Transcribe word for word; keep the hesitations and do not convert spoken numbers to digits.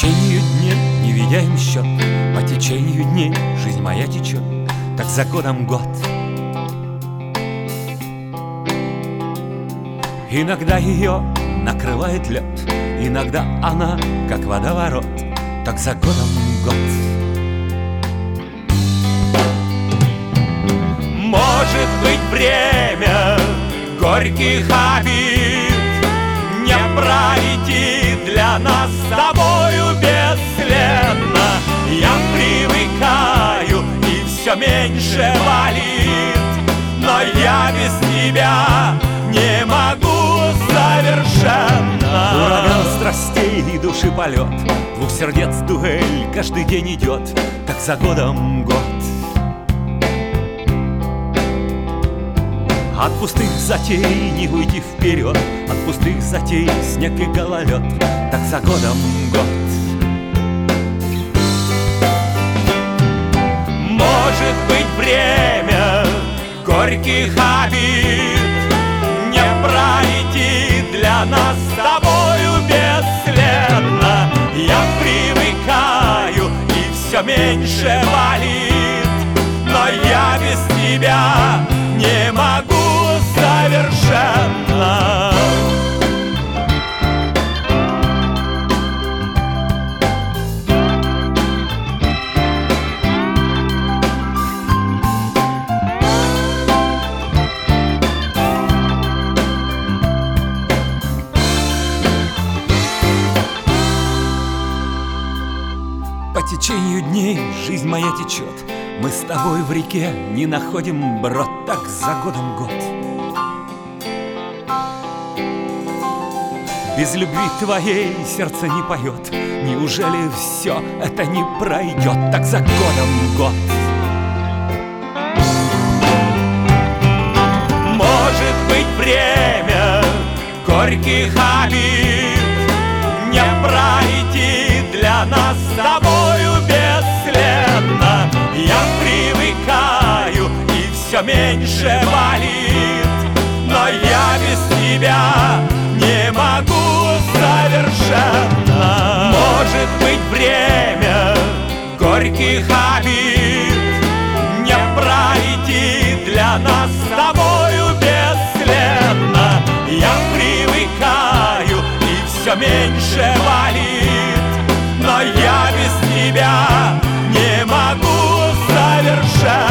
течению дней, не видя им счет, по течению дней жизнь моя течет, так за годом год. Иногда ее накрывает лед, иногда она, как водоворот, так за годом год. Может быть, время горьких обид не пройти для нас с тобою бесследно. Я привыкаю, и все меньше болит, но я без тебя не могу совершенно. Ураган страстей и души полет, двух сердец дуэль каждый день идет, так за годом год. От пустых затей не уйти вперед, от пустых затей снег и гололед, так за годом год. Может быть, время горьких обид не пройти для нас с тобою бесследно. Я привыкаю, и все меньше болит, но я без тебя не могу совершенно. По течению дней жизнь моя течет, мы с тобой в реке не находим брод, так за годом год. Без любви твоей сердце не поет, неужели все это не пройдет, так за годом год. Может быть, время горьких обид не пройти для нас с тобою бесследно. Я привыкаю, и все меньше болит, но я без тебя не могу совершенно. Может быть, время горьких обид не пройти для нас с тобою бесследно. Я привыкаю, и все меньше болит, но я без тебя не могу совершенно.